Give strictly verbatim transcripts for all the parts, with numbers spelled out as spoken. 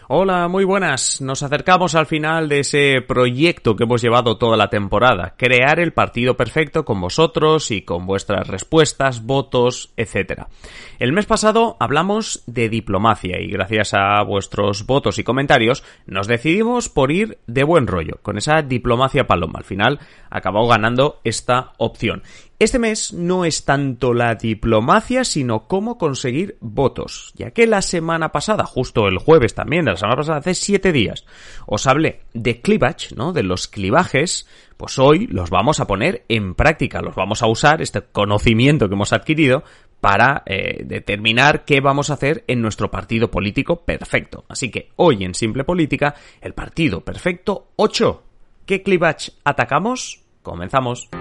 Hola, muy buenas. Nos acercamos al final de ese proyecto que hemos llevado toda la temporada. Crear el partido perfecto con vosotros y con vuestras respuestas, votos, etcétera. El mes pasado hablamos de diplomacia y gracias a vuestros votos y comentarios nos decidimos por ir de buen rollo, con esa diplomacia paloma. Al final acabó ganando esta opción. Este mes no es tanto la diplomacia, sino cómo conseguir votos, ya que la semana pasada, justo el jueves también, de la semana pasada, hace siete días, os hablé de clivage, ¿no? De los clivajes, pues hoy los vamos a poner en práctica, los vamos a usar, este conocimiento que hemos adquirido, para eh, determinar qué vamos a hacer en nuestro partido político perfecto. Así que hoy en Simple Política, el partido perfecto ocho. ¿Qué clivage atacamos? Comenzamos.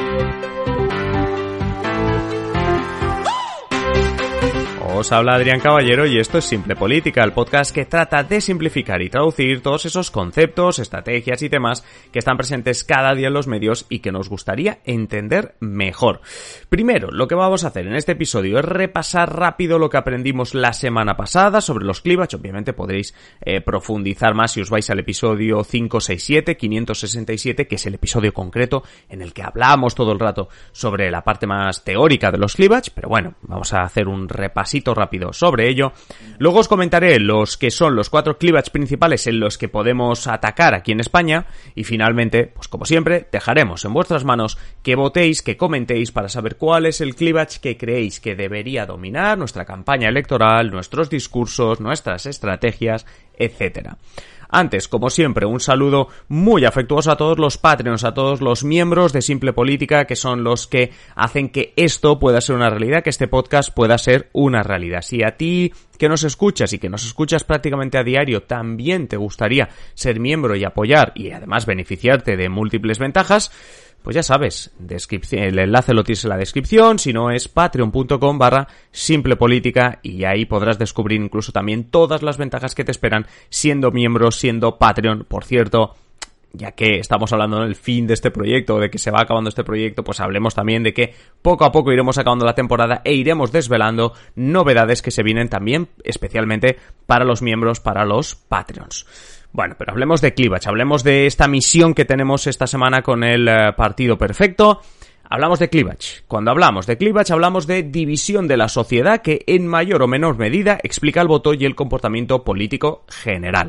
Os habla Adrián Caballero y esto es Simple Política, el podcast que trata de simplificar y traducir todos esos conceptos, estrategias y temas que están presentes cada día en los medios y que nos gustaría entender mejor. Primero, lo que vamos a hacer en este episodio es repasar rápido lo que aprendimos la semana pasada sobre los clivages. Obviamente podréis eh, profundizar más si os vais al episodio quinientos sesenta y siete, quinientos sesenta y siete, que es el episodio concreto en el que hablamos todo el rato sobre la parte más teórica de los clivages, pero bueno, vamos a hacer un repasito rápido sobre ello. Luego os comentaré los que son los cuatro clivages principales en los que podemos atacar aquí en España y finalmente, pues como siempre, dejaremos en vuestras manos que votéis, que comentéis para saber cuál es el clivage que creéis que debería dominar nuestra campaña electoral, nuestros discursos, nuestras estrategias, etcétera. Antes, como siempre, un saludo muy afectuoso a todos los Patreons, a todos los miembros de Simple Política, que son los que hacen que esto pueda ser una realidad, que este podcast pueda ser una realidad. Si a ti que nos escuchas y que nos escuchas prácticamente a diario también te gustaría ser miembro y apoyar y además beneficiarte de múltiples ventajas, pues ya sabes, el enlace lo tienes en la descripción, si no es patreon.com barra simplepolítica y ahí podrás descubrir incluso también todas las ventajas que te esperan siendo miembro, siendo Patreon. Por cierto, ya que estamos hablando del fin de este proyecto, de que se va acabando este proyecto, pues hablemos también de que poco a poco iremos acabando la temporada e iremos desvelando novedades que se vienen también especialmente para los miembros, para los Patreons. Bueno, pero hablemos de clivage, hablemos de esta misión que tenemos esta semana con el uh, partido perfecto. Hablamos de clivage. Cuando hablamos de clivage hablamos de división de la sociedad que en mayor o menor medida explica el voto y el comportamiento político general.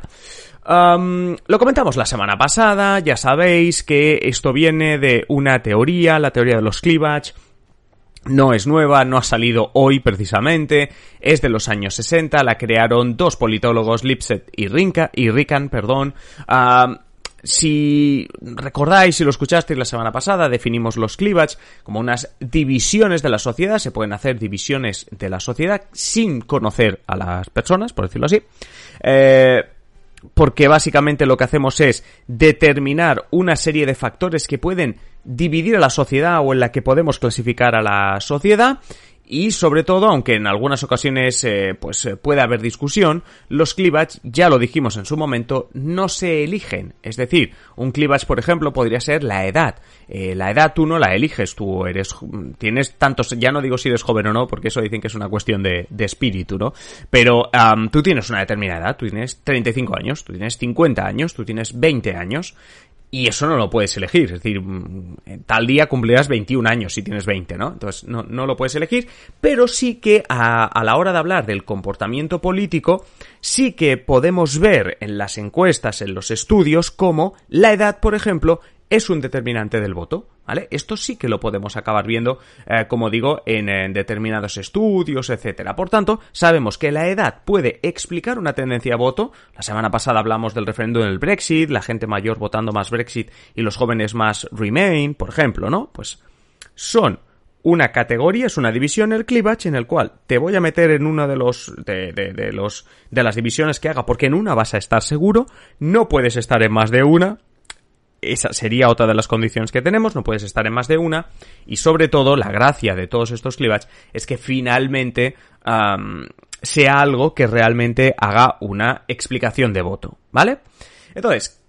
Um, lo comentamos la semana pasada, ya sabéis que esto viene de una teoría, la teoría de los clivage. No es nueva, no ha salido hoy precisamente, es de los años sesenta, la crearon dos politólogos, Lipset y, Rinka, y Rickan, perdón. Uh, si recordáis, si lo escuchasteis la semana pasada, definimos los clivages como unas divisiones de la sociedad. Se pueden hacer divisiones de la sociedad sin conocer a las personas, por decirlo así. Eh... porque básicamente lo que hacemos es determinar una serie de factores que pueden dividir a la sociedad o en la que podemos clasificar a la sociedad y sobre todo, aunque en algunas ocasiones eh, pues eh, puede haber discusión, los clivages, ya lo dijimos en su momento, no se eligen. Es decir, un clivage, por ejemplo, podría ser la edad. Eh, la edad tú no la eliges, tú eres, tienes tantos, ya no digo si eres joven o no, porque eso dicen que es una cuestión de, de espíritu, ¿no? Pero um, tú tienes una determinada edad, tú tienes treinta y cinco años, tú tienes cincuenta años, tú tienes veinte años. Y eso no lo puedes elegir, es decir, tal día cumplirás veintiún años si tienes veinte, ¿no? Entonces no, no lo puedes elegir, pero sí que a, a la hora de hablar del comportamiento político, sí que podemos ver en las encuestas, en los estudios, cómo la edad, por ejemplo, es un determinante del voto, ¿vale? Esto sí que lo podemos acabar viendo, eh, como digo, en, en determinados estudios, etcétera. Por tanto, sabemos que la edad puede explicar una tendencia a voto. La semana pasada hablamos del referéndum del Brexit, la gente mayor votando más Brexit y los jóvenes más Remain, por ejemplo, ¿no? Pues son una categoría, es una división, el clivage, en el cual te voy a meter en uno de los de, de, de los de las divisiones que haga, porque en una vas a estar seguro, no puedes estar en más de una. Esa sería otra de las condiciones que tenemos, no puedes estar en más de una, y sobre todo la gracia de todos estos clivages es que finalmente um, sea algo que realmente haga una explicación de voto, ¿vale? Entonces,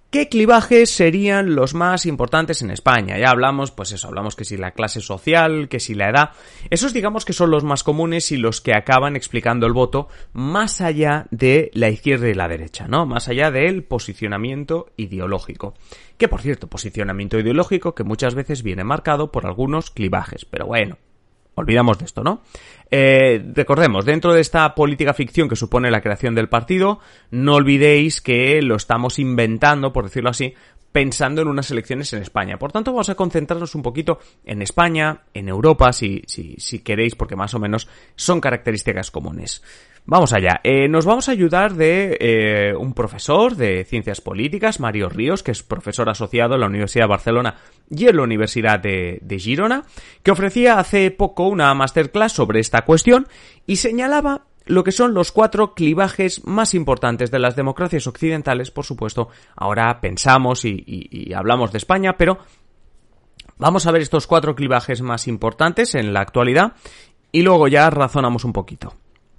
¿Qué clivajes serían los más importantes en España? Ya hablamos, pues eso, hablamos que si la clase social, que si la edad. Esos digamos que son los más comunes y los que acaban explicando el voto más allá de la izquierda y la derecha, ¿no? Más allá del posicionamiento ideológico. Que, por cierto, posicionamiento ideológico que muchas veces viene marcado por algunos clivajes, pero bueno. Olvidamos de esto, ¿no? Eh, recordemos, dentro de esta política ficción que supone la creación del partido, no olvidéis que lo estamos inventando, por decirlo así, pensando en unas elecciones en España. Por tanto, vamos a concentrarnos un poquito en España, en Europa, si, si, si queréis, porque más o menos son características comunes. Vamos allá. Eh, nos vamos a ayudar de eh, un profesor de Ciencias Políticas, Mario Ríos, que es profesor asociado en la Universidad de Barcelona y en la Universidad de, de Girona, que ofrecía hace poco una masterclass sobre esta cuestión y señalaba lo que son los cuatro clivajes más importantes de las democracias occidentales. Por supuesto, ahora pensamos y, y, y hablamos de España, pero vamos a ver estos cuatro clivajes más importantes en la actualidad y luego ya razonamos un poquito.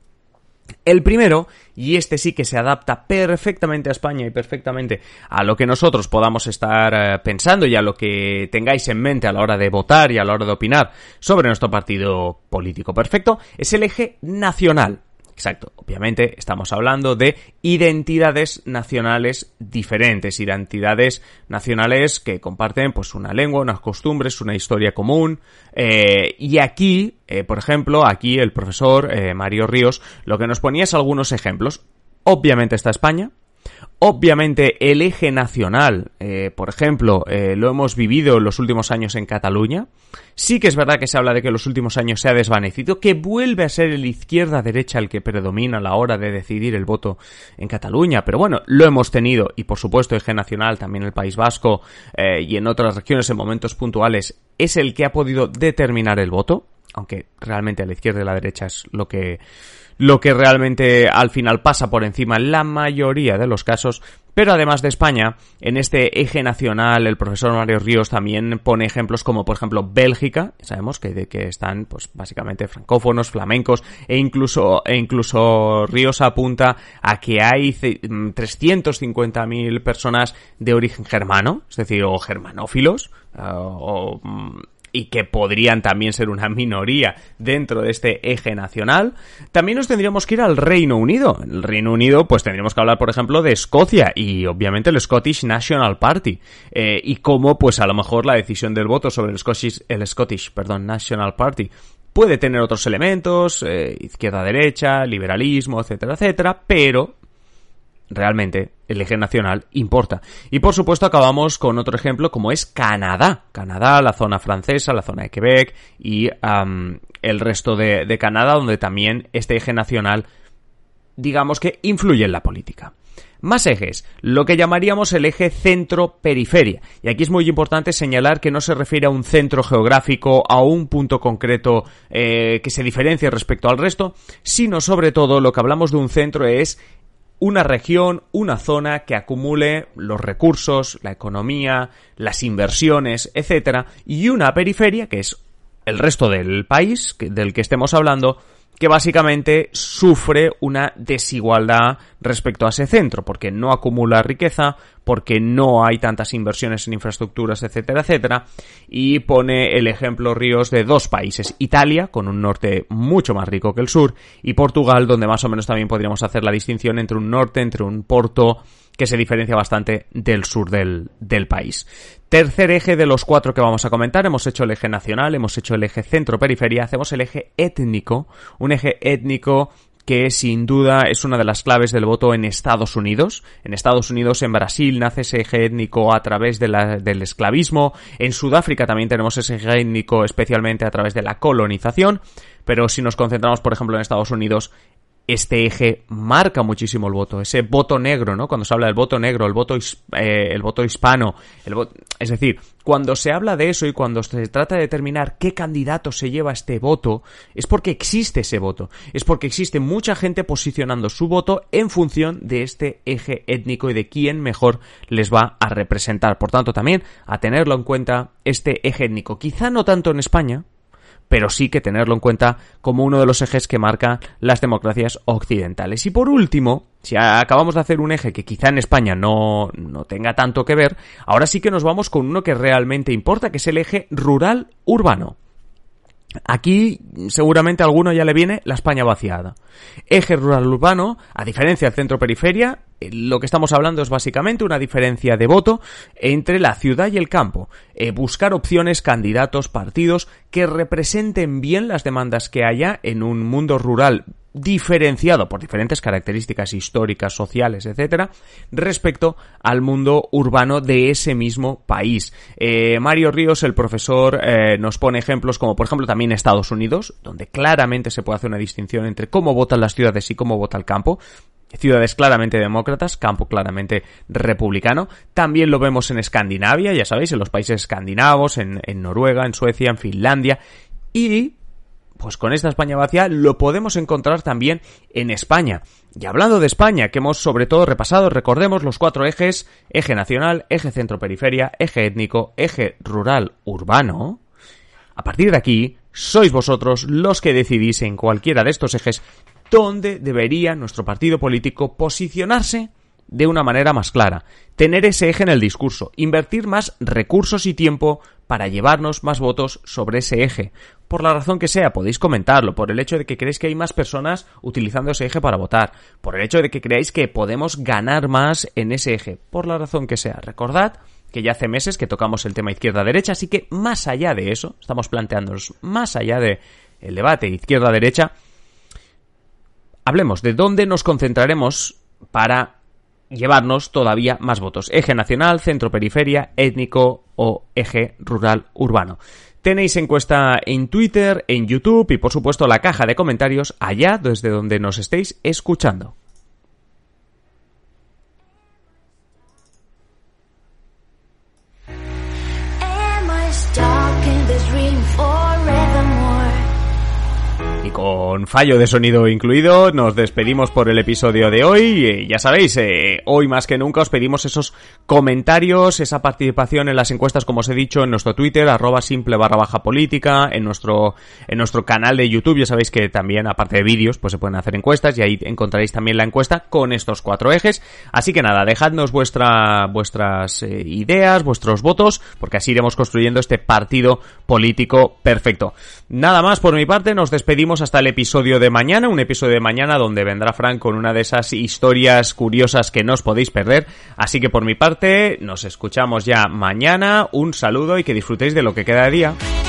El primero, y este sí que se adapta perfectamente a España y perfectamente a lo que nosotros podamos estar eh, pensando y a lo que tengáis en mente a la hora de votar y a la hora de opinar sobre nuestro partido político perfecto, es el eje nacional. Exacto, obviamente estamos hablando de identidades nacionales diferentes, identidades nacionales que comparten pues una lengua, unas costumbres, una historia común, eh, y aquí, eh, por ejemplo, aquí el profesor eh, Mario Ríos lo que nos ponía es algunos ejemplos. Obviamente está España. Obviamente el eje nacional, eh, por ejemplo, eh, lo hemos vivido en los últimos años en Cataluña. Sí que es verdad que se habla de que en los últimos años se ha desvanecido, que vuelve a ser el izquierda-derecha el que predomina a la hora de decidir el voto en Cataluña, pero bueno, lo hemos tenido y por supuesto eje nacional, también el País Vasco eh, y en otras regiones en momentos puntuales es el que ha podido determinar el voto, aunque realmente a la izquierda y a la derecha es lo que... lo que realmente al final pasa por encima en la mayoría de los casos. Pero además de España, en este eje nacional, el profesor Mario Ríos también pone ejemplos como, por ejemplo, Bélgica. Sabemos que, de que están, pues, básicamente francófonos, flamencos, e incluso, e incluso Ríos apunta a que hay trescientas cincuenta mil personas de origen germano, es decir, o germanófilos, uh, o... y que podrían también ser una minoría dentro de este eje nacional. También nos tendríamos que ir al Reino Unido. En el Reino Unido, pues tendríamos que hablar, por ejemplo, de Escocia y obviamente el Scottish National Party. Eh, y cómo, pues a lo mejor la decisión del voto sobre el Scottish, el Scottish, perdón, National Party puede tener otros elementos, eh, izquierda-derecha, liberalismo, etcétera, etcétera, pero... realmente el eje nacional importa. Y por supuesto acabamos con otro ejemplo como es Canadá. Canadá, la zona francesa, la zona de Quebec y um, el resto de, de Canadá, donde también este eje nacional, digamos que influye en la política. Más ejes, lo que llamaríamos el eje centro-periferia. Y aquí es muy importante señalar que no se refiere a un centro geográfico, a un punto concreto eh, que se diferencie respecto al resto, sino sobre todo lo que hablamos de un centro es una región, una zona que acumule los recursos, la economía, las inversiones, etcétera, y una periferia, que es el resto del país del que estemos hablando, que básicamente sufre una desigualdad respecto a ese centro, porque no acumula riqueza, porque no hay tantas inversiones en infraestructuras, etcétera, etcétera, y pone el ejemplo Ríos de dos países, Italia, con un norte mucho más rico que el sur, y Portugal, donde más o menos también podríamos hacer la distinción entre un norte, entre un Porto, que se diferencia bastante del sur del, del país. Tercer eje de los cuatro que vamos a comentar, hemos hecho el eje nacional, hemos hecho el eje centro-periferia, hacemos el eje étnico, un eje étnico que sin duda es una de las claves del voto en Estados Unidos. En Estados Unidos, en Brasil, nace ese eje étnico a través de la, del esclavismo. En Sudáfrica también tenemos ese eje étnico especialmente a través de la colonización. Pero si nos concentramos, por ejemplo, en Estados Unidos, este eje marca muchísimo el voto, ese voto negro, ¿no? Cuando se habla del voto negro, el voto eh, el voto hispano, el voto, es decir, cuando se habla de eso y cuando se trata de determinar qué candidato se lleva este voto, es porque existe ese voto, es porque existe mucha gente posicionando su voto en función de este eje étnico y de quién mejor les va a representar. Por tanto, también a tenerlo en cuenta este eje étnico, quizá no tanto en España, pero sí que tenerlo en cuenta como uno de los ejes que marcan las democracias occidentales. Y por último, si acabamos de hacer un eje que quizá en España no, no tenga tanto que ver, ahora sí que nos vamos con uno que realmente importa, que es el eje rural-urbano. Aquí seguramente a alguno ya le viene la España vaciada. Eje rural-urbano, a diferencia del centro-periferia, lo que estamos hablando es básicamente una diferencia de voto entre la ciudad y el campo. Eh, buscar opciones, candidatos, partidos que representen bien las demandas que haya en un mundo rural diferenciado por diferentes características históricas, sociales, etcétera, respecto al mundo urbano de ese mismo país. Eh, Mario Ríos, el profesor, eh, nos pone ejemplos como, por ejemplo, también Estados Unidos, donde claramente se puede hacer una distinción entre cómo votan las ciudades y cómo vota el campo. Ciudades claramente demócratas, campo claramente republicano. También lo vemos en Escandinavia, ya sabéis, en los países escandinavos, en, en Noruega, en Suecia, en Finlandia. Y pues con esta España vacía lo podemos encontrar también en España. Y hablando de España, que hemos sobre todo repasado, recordemos los cuatro ejes: eje nacional, eje centro-periferia, eje étnico, eje rural-urbano. A partir de aquí, sois vosotros los que decidís en cualquiera de estos ejes dónde debería nuestro partido político posicionarse de una manera más clara, tener ese eje en el discurso, invertir más recursos y tiempo para llevarnos más votos sobre ese eje. Por la razón que sea, podéis comentarlo, por el hecho de que creéis que hay más personas utilizando ese eje para votar, por el hecho de que creáis que podemos ganar más en ese eje, por la razón que sea. Recordad que ya hace meses que tocamos el tema izquierda-derecha, así que más allá de eso, estamos planteándonos más allá de el debate izquierda-derecha, hablemos de dónde nos concentraremos para llevarnos todavía más votos. Eje nacional, centro-periferia, étnico o eje rural-urbano. Tenéis encuesta en Twitter, en YouTube y por supuesto la caja de comentarios allá desde donde nos estéis escuchando. Y con fallo de sonido incluido, nos despedimos por el episodio de hoy. Eh, ya sabéis, eh, hoy más que nunca os pedimos esos comentarios, esa participación en las encuestas, como os he dicho, en nuestro Twitter, arroba simple barra baja política, en nuestro, en nuestro canal de YouTube. Ya sabéis que también, aparte de vídeos, pues se pueden hacer encuestas y ahí encontraréis también la encuesta con estos cuatro ejes. Así que nada, dejadnos vuestra, vuestras eh, ideas, vuestros votos, porque así iremos construyendo este partido político perfecto. Nada más por mi parte, nos despedimos hasta el episodio de mañana, un episodio de mañana donde vendrá Fran con una de esas historias curiosas que no os podéis perder. Así que por mi parte, nos escuchamos ya mañana, un saludo y que disfrutéis de lo que queda de día.